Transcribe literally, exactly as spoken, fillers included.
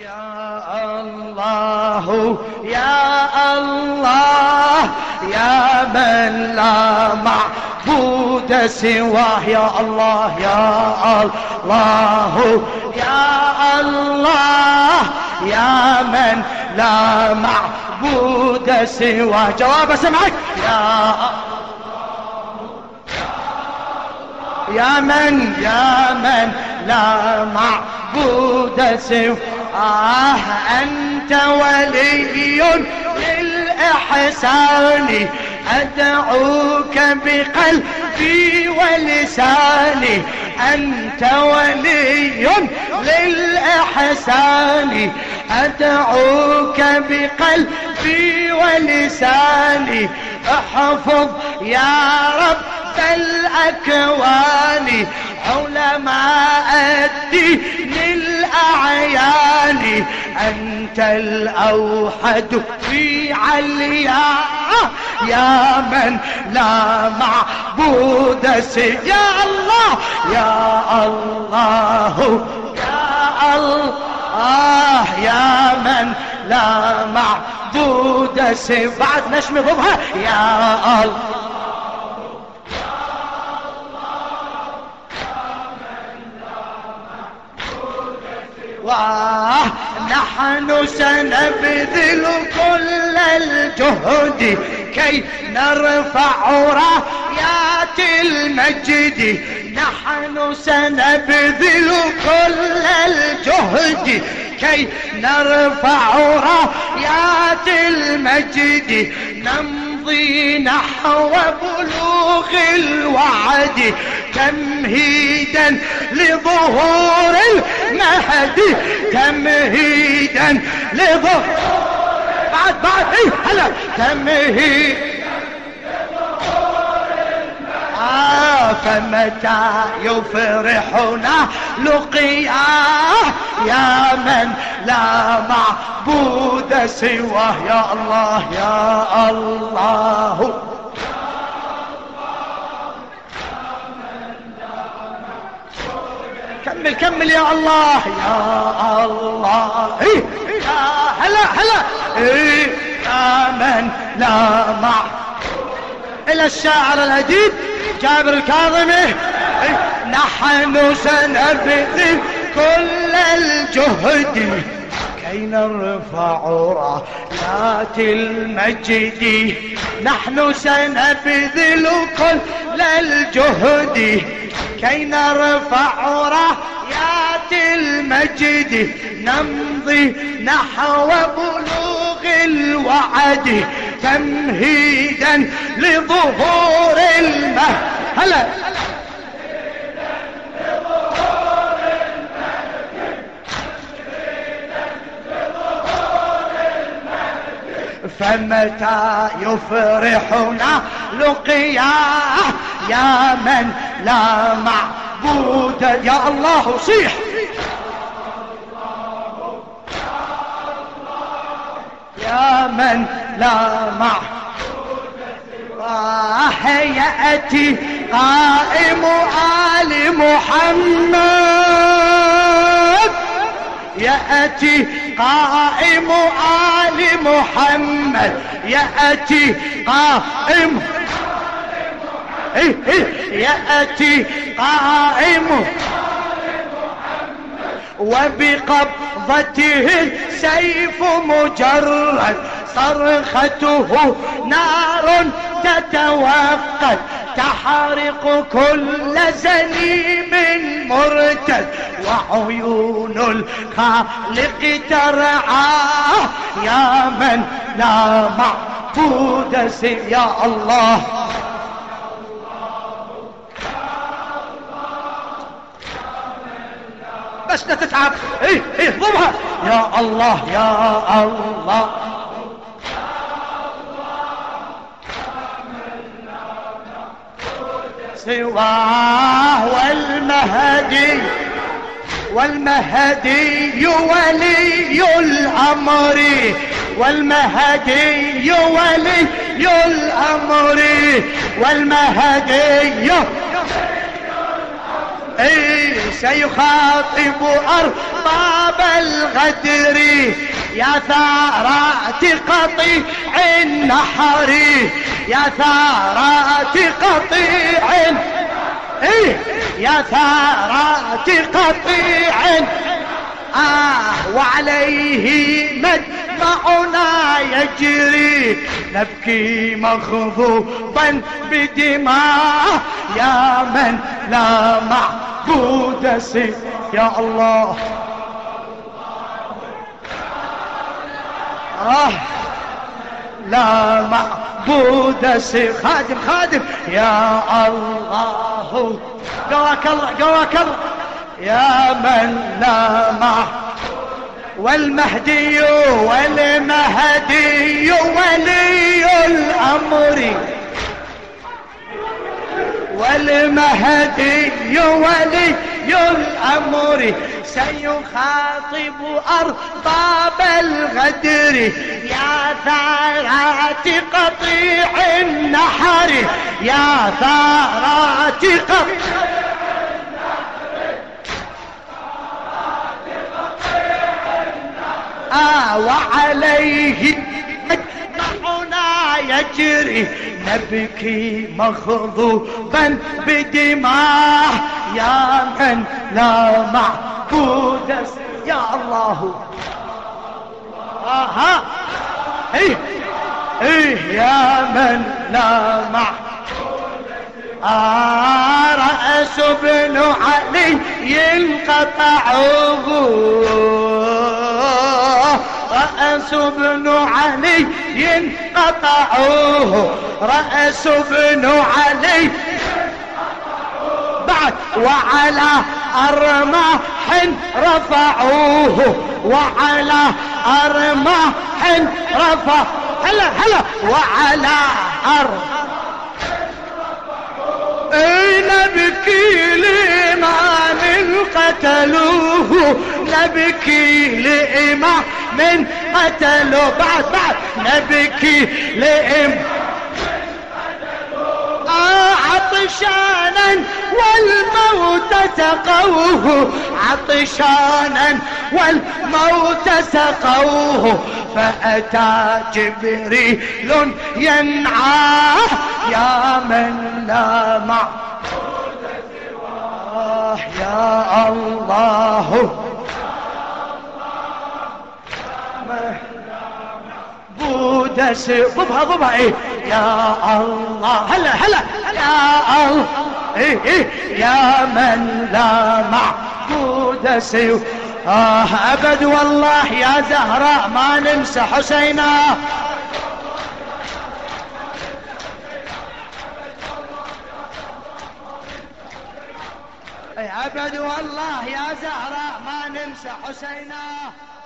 يا الله يا الله يا من لا معبود سواه، يا الله يا الله يا الله يا من لا معبود سواه. جواب سمعك يا يا من يا من لا معبود سواه. آه أنت ولي للإحسان أدعوك بقلبي ولساني. أنت ولي للإحسان أدعوك بقلبي ولساني. احفظ يا رب الأكوان علماء الدين الأعيان. أنت الأوحد في عليا يا من لا معبود سواه. يا الله يا الله يا الله يا من لا معبود سواه. بعد نشمي ضبها يا الله نحن سنبذل كل الجهد كي نرفع رايات المجد. نحن سنبذل كل الجهد كي نرفع رايات المجد. نمضي نحو بلوغ الوعد تمهيدا لظهور المهدي. تمهيدا لظهور بعد بعد ايه هلا تمهيد آه فمتى يفرحنا لقياه يا من لا معبود سواه. يا الله يا الله كمل كمل يا الله يا الله إيه يا هلا هلا إيه يا من لا مع إلى الشاعر الأديب جابر الكاظمي إيه نحن سنبذل كل الجهد كي نرفع رايات المجد. نحن سنبذل كل الجهد كي نرفع رايات المجد. نمضي نحو بلوغ الوعد تمهيدا لظهور المهد. هلا فمتى يفرحنا لقياه يا من لا معبود. يا الله صيح يا من لا معبود سواه. يأتي قائم آل محمد يأتي قائم آل محمد. يأتي قائم إيه إيه يأتي قائم وبقبضته السيف مجرد صرخته نار تتوقد تحرق كل زليم مرتد وعيون الخالق ترعاه يا من لا معبود سواه. يا الله بس لا تتعب ايه ايه ضمها يا الله يا الله سواه. والمهدي والمهدي ولي الأمر والمهدي ولي الأمر والمهدي اي سيخاطب أرباب الغدر يا ثارات قطيع النحر يا ثارات قطيع اي يا ثارات قطيع آه وعليه مدمعنا يجري نبكي مغضوبا بدماء يا من لا معبود سوى يا الله آه لا معبود سوى خادم خادم يا الله قواك الله قواك الله يا من لا مع والمهدي والمهدي ولي الأمر والمهدي ولي الأمر سيخاطب أرباب الغدر يا ثارات قطيع النحر يا ثارات قطيع آه وعليه مدمعنا يجري نبكي مغضوبا بدماء يا من لا معبود يا الله آها ايه ايه يا من لا معبود آه رأس ابن علي ينقطعه رأس ابن علي ينقطعوه رأس ابن علي بعد وعلى أرماح رفعوه وعلى أرماح رفع هلا هلا وعلى أرماح اي نبكي لإمام قتلوه نبكي لإمام من قتلوا بعد بعد نبكي لإمام آه عطشانا والموت سقوه عطشانا والموت سقوه فأتى جبريل ينعاه يا من لا معبود سواه يا الله معبود سواه ضبها ضبها ايه يا الله هلا هلا يا الله ايه ايه يا من لا معبود سواه آه أبد والله يا زهراء ما ننسى حسينا أبد والله يا زهراء ما ننسى حسينا